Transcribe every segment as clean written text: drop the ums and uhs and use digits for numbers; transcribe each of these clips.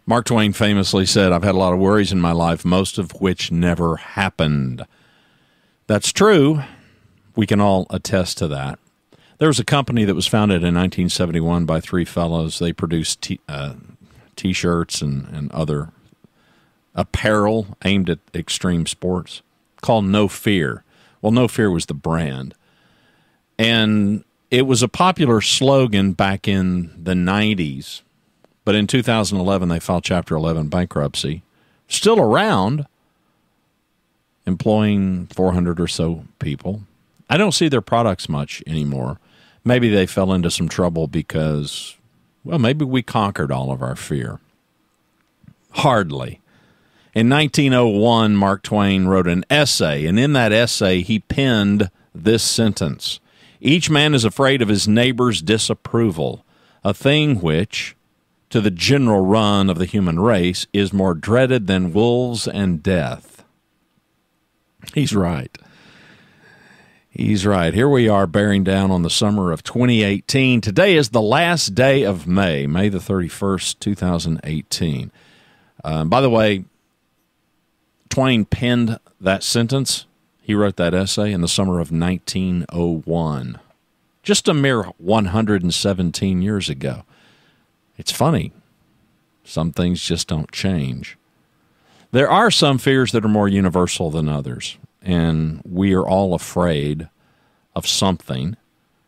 Mark Twain famously said, "I've had a lot of worries in my life, most of which never happened." That's true. We can all attest to that. There was a company that was founded in 1971 by three fellows. They produced T-shirts and other apparel aimed at extreme sports called No Fear. Well, No Fear was the brand. And it was a popular slogan back in the 90s. But in 2011, they filed Chapter 11 bankruptcy. Still around, employing 400 or so people. I don't see their products much anymore. Maybe they fell into some trouble because, well, maybe we conquered all of our fear. Hardly. In 1901, Mark Twain wrote an essay, and in that essay, he penned this sentence: "Each man is afraid of his neighbor's disapproval, a thing which, to the general run of the human race, is more dreaded than wolves and death." He's right. He's right. Here we are bearing down on the summer of 2018. Today is the last day of May, May the 31st, 2018. By the way, Twain penned that sentence. He wrote that essay in the summer of 1901, just a mere 117 years ago. It's funny. Some things just don't change. There are some fears that are more universal than others, and we are all afraid of something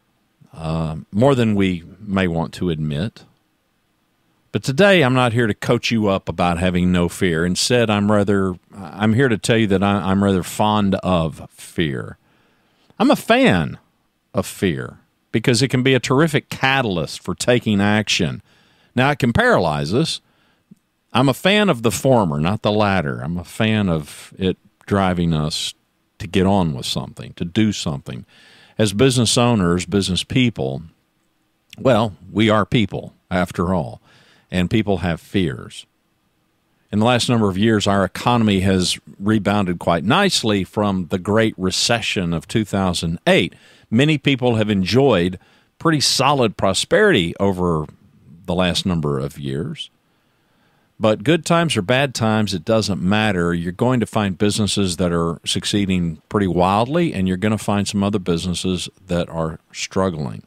more than we may want to admit. But today, I'm not here to coach you up about having no fear. Instead, I'm here to tell you that I'm rather fond of fear. I'm a fan of fear because it can be a terrific catalyst for taking action. Now, it can paralyze us. I'm a fan of the former, not the latter. I'm a fan of it driving us to get on with something, to do something. As business owners, business people, well, we are people, after all, and people have fears. In the last number of years, our economy has rebounded quite nicely from the Great Recession of 2008. Many people have enjoyed pretty solid prosperity over the last number of years. But good times or bad times, it doesn't matter. You're going to find businesses that are succeeding pretty wildly, and you're going to find some other businesses that are struggling.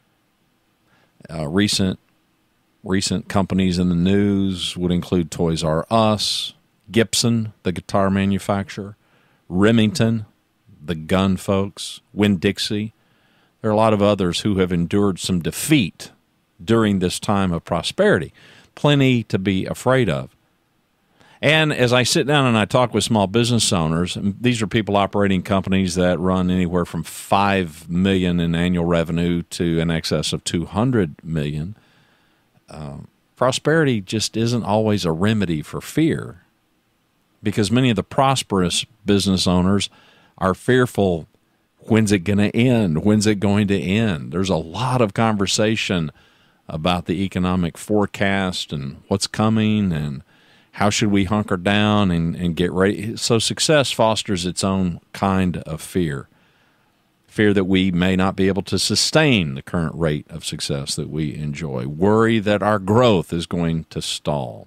Recent companies in the news would include Toys R Us, Gibson, the guitar manufacturer, Remington, the gun folks, Winn-Dixie. There are a lot of others who have endured some defeat during this time of prosperity. Plenty to be afraid of. And as I sit down and I talk with small business owners, and these are people operating companies that run anywhere from $5 million in annual revenue to in excess of $200 million, prosperity just isn't always a remedy for fear, because many of the prosperous business owners are fearful, when's it going to end? When's it going to end? There's a lot of conversation about the economic forecast and what's coming and how should we hunker down and get ready. So success fosters its own kind of fear. Fear that we may not be able to sustain the current rate of success that we enjoy. Worry that our growth is going to stall.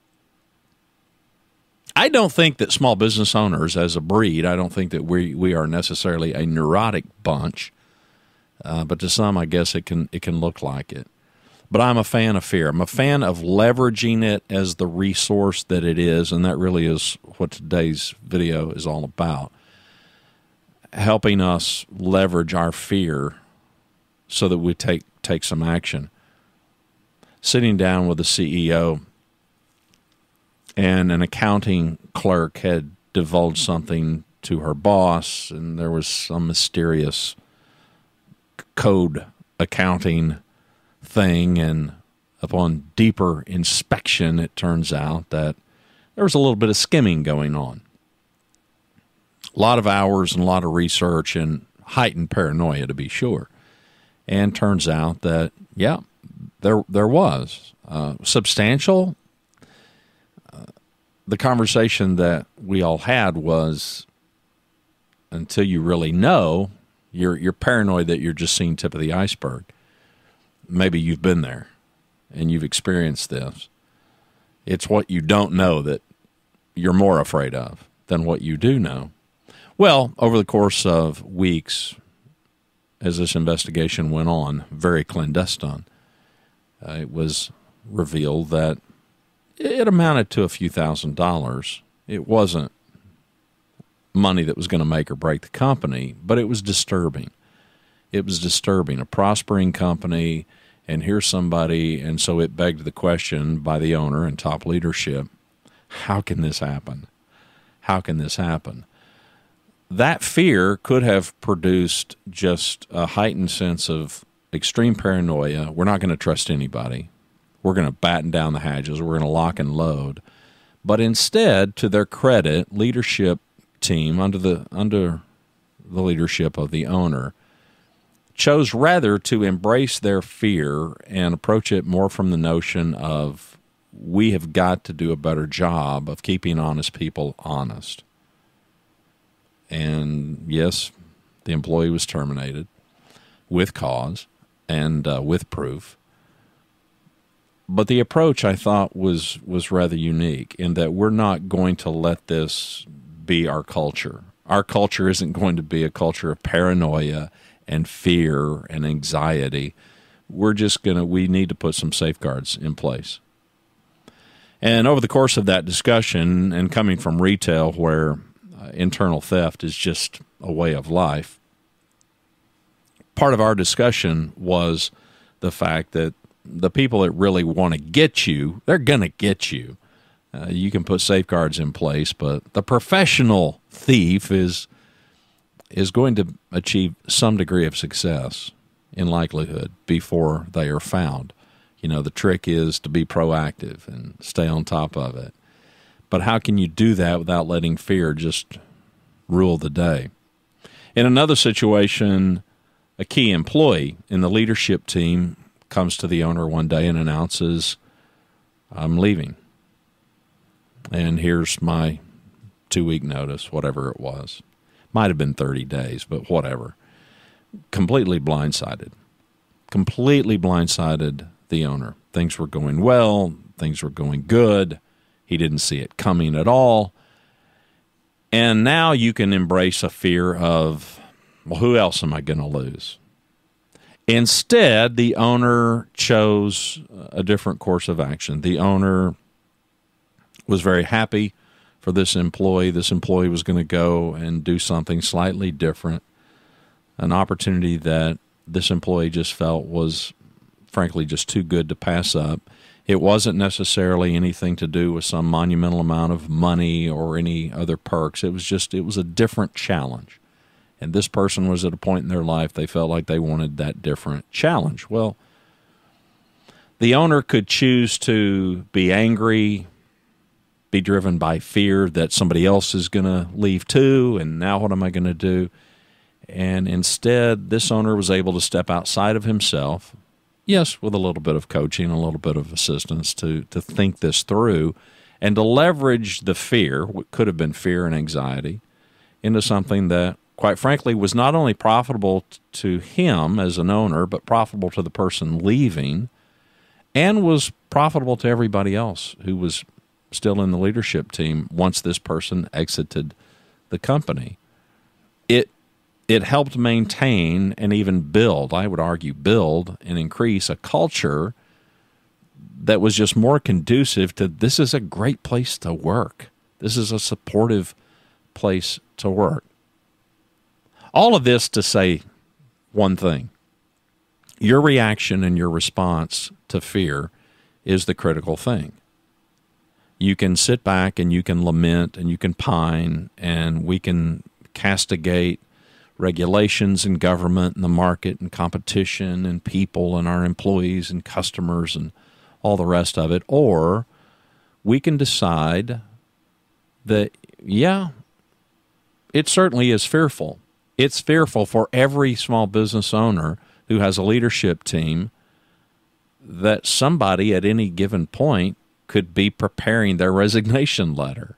I don't think that small business owners as a breed, I don't think that we are necessarily a neurotic bunch, but to some I guess it can look like it. But I'm a fan of fear. I'm a fan of leveraging it as the resource that it is, and that really is what today's video is all about. Helping us leverage our fear so that we take some action. Sitting down with a CEO and an accounting clerk had divulged something to her boss, and there was some mysterious code accounting thing, and upon deeper inspection, it turns out that there was a little bit of skimming going on. A lot of hours and a lot of research and heightened paranoia, to be sure. And turns out that, yeah, there was. Substantial. The conversation that we all had was, until you really know, you're paranoid that you're just seeing tip of the iceberg. Maybe you've been there and you've experienced this. It's what you don't know that you're more afraid of than what you do know. Well, over the course of weeks, as this investigation went on, very clandestine, it was revealed that it amounted to a few $1,000s. It wasn't money that was going to make or break the company, but it was disturbing. It was disturbing. A prospering company, and here's somebody, and so it begged the question by the owner and top leadership, how can this happen? How can this happen? That fear could have produced just a heightened sense of extreme paranoia. We're not going to trust anybody. We're going to batten down the hatches. We're going to lock and load. But instead, to their credit, leadership team under the leadership of the owner chose rather to embrace their fear and approach it more from the notion of we have got to do a better job of keeping honest people honest. And yes, the employee was terminated with cause and with proof. But the approach, I thought, was rather unique in that we're not going to let this be our culture. Our culture isn't going to be a culture of paranoia and fear and anxiety. We need to put some safeguards in place. And over the course of that discussion, and coming from retail where internal theft is just a way of life, part of our discussion was the fact that the people that really want to get you, they're going to get you. You can put safeguards in place, but the professional thief is going to achieve some degree of success in likelihood before they are found. The trick is to be proactive and stay on top of it. But how can you do that without letting fear just rule the day? In another situation, a key employee in the leadership team comes to the owner one day and announces, I'm leaving. And here's my 2-week notice, whatever it was. Might have been 30 days, but whatever. Completely blindsided the owner. Things were going well. Things were going good. He didn't see it coming at all. And now you can embrace a fear of, well, who else am I going to lose? Instead, the owner chose a different course of action. The owner was very happy for this employee. This employee was going to go and do something slightly different, an opportunity that this employee just felt was, frankly, just too good to pass up. It wasn't necessarily anything to do with some monumental amount of money or any other perks. It was a different challenge. And this person was at a point in their life they felt like they wanted that different challenge. Well, the owner could choose to be angry, be driven by fear that somebody else is going to leave too, and now what am I going to do? And instead, this owner was able to step outside of himself, yes, with a little bit of coaching, a little bit of assistance to think this through, and to leverage the fear, what could have been fear and anxiety, into something that, quite frankly, was not only profitable to him as an owner, but profitable to the person leaving, and was profitable to everybody else who was still in the leadership team once this person exited the company. It helped maintain and even build, I would argue, build and increase a culture that was just more conducive to this is a great place to work. This is a supportive place to work. All of this to say one thing. Your reaction and your response to fear is the critical thing. You can sit back and you can lament and you can pine and we can castigate regulations and government and the market and competition and people and our employees and customers and all the rest of it. Or we can decide that, yeah, it certainly is fearful. It's fearful for every small business owner who has a leadership team that somebody at any given point could be preparing their resignation letter.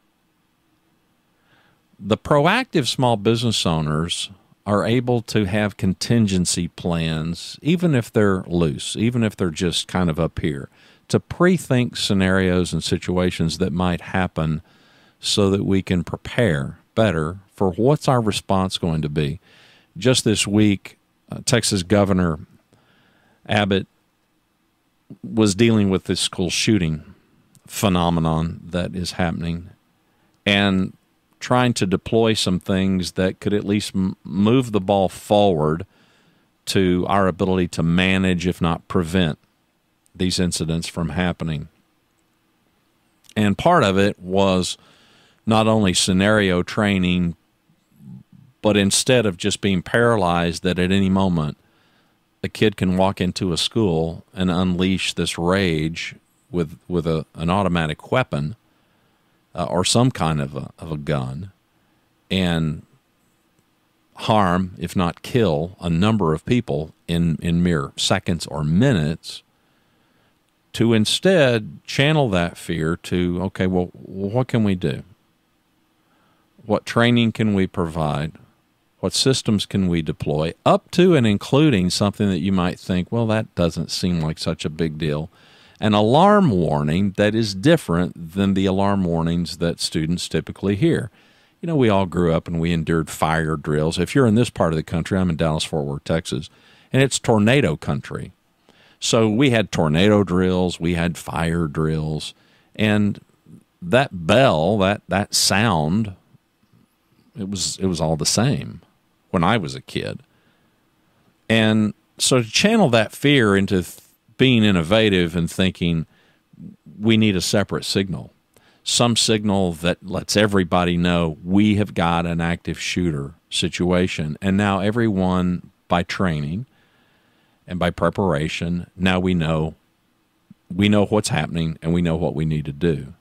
The proactive small business owners are able to have contingency plans, even if they're loose, even if they're just kind of up here, to pre-think scenarios and situations that might happen so that we can prepare better for what's our response going to be. Just this week, Texas Governor Abbott was dealing with this school shooting phenomenon that is happening and trying to deploy some things that could at least move the ball forward to our ability to manage, if not prevent, these incidents from happening. And part of it was not only scenario training, but instead of just being paralyzed that at any moment a kid can walk into a school and unleash this rage with an automatic weapon or some kind of a gun and harm, if not kill, a number of people in mere seconds or minutes, to instead channel that fear to, okay, well, what can we do? What training can we provide? What systems can we deploy? Up to and including something that you might think, well, that doesn't seem like such a big deal. An alarm warning that is different than the alarm warnings that students typically hear. You know, we all grew up and we endured fire drills. If you're in this part of the country, I'm in Dallas-Fort Worth, Texas, and it's tornado country. So we had tornado drills, we had fire drills, and that bell, that sound, it was all the same when I was a kid. And so to channel that fear into being innovative and thinking we need a separate signal, some signal that lets everybody know we have got an active shooter situation. And now everyone, by training and by preparation, now we know what's happening and we know what we need to do.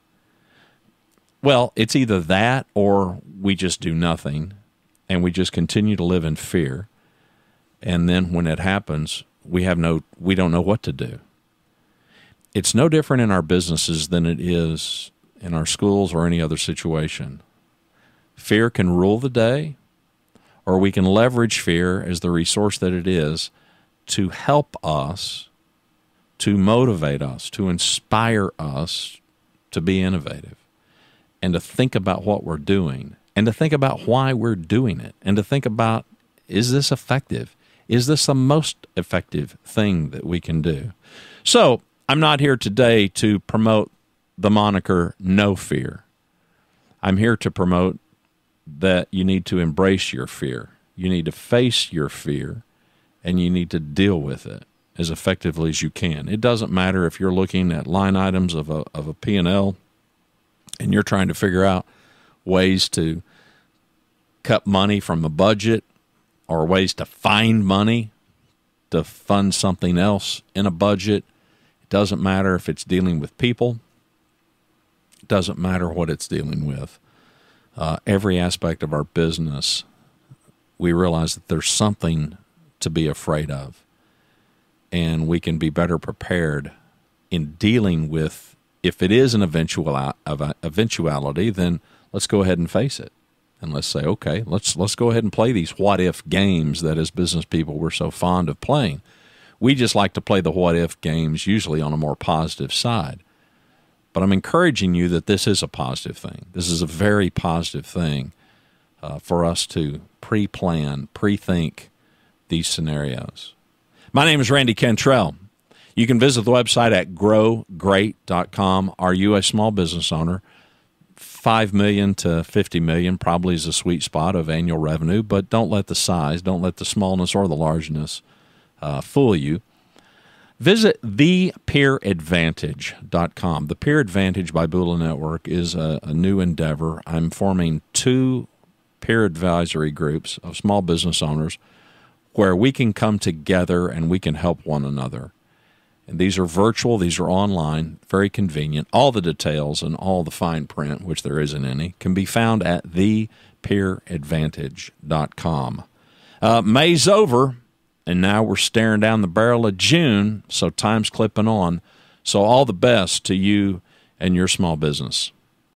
Well, it's either that or we just do nothing and we just continue to live in fear. And then when it happens, we don't know what to do. It's no different in our businesses than it is in our schools or any other situation. Fear can rule the day, or we can leverage fear as the resource that it is to help us, to motivate us, to inspire us to be innovative, and to think about what we're doing, and to think about why we're doing it, and to think about, is this effective? Is this the most effective thing that we can do? So I'm not here today to promote the moniker no fear. I'm here to promote that you need to embrace your fear. You need to face your fear, and you need to deal with it as effectively as you can. It doesn't matter if you're looking at line items of a P&L and you're trying to figure out ways to cut money from the budget or ways to find money to fund something else in a budget. It doesn't matter if it's dealing with people. It doesn't matter what it's dealing with. Every aspect of our business, we realize that there's something to be afraid of, and we can be better prepared in dealing with, if it is an eventuality, then let's go ahead and face it. And let's say, okay, let's go ahead and play these what-if games that as business people we're so fond of playing. We just like to play the what-if games usually on a more positive side. But I'm encouraging you that this is a positive thing. This is a very positive thing for us to pre-plan, pre-think these scenarios. My name is Randy Cantrell. You can visit the website at growgreat.com. Are you a small business owner? $5 million to $50 million probably is a sweet spot of annual revenue, but don't let the size, don't let the smallness or the largeness fool you. Visit thepeeradvantage.com. The Peer Advantage by Bula Network is a new endeavor. I'm forming 2 peer advisory groups of small business owners where we can come together and we can help one another. And these are virtual, these are online, very convenient. All the details and all the fine print, which there isn't any, can be found at thepeeradvantage.com. May's over, and now we're staring down the barrel of June, so time's clipping on. So all the best to you and your small business.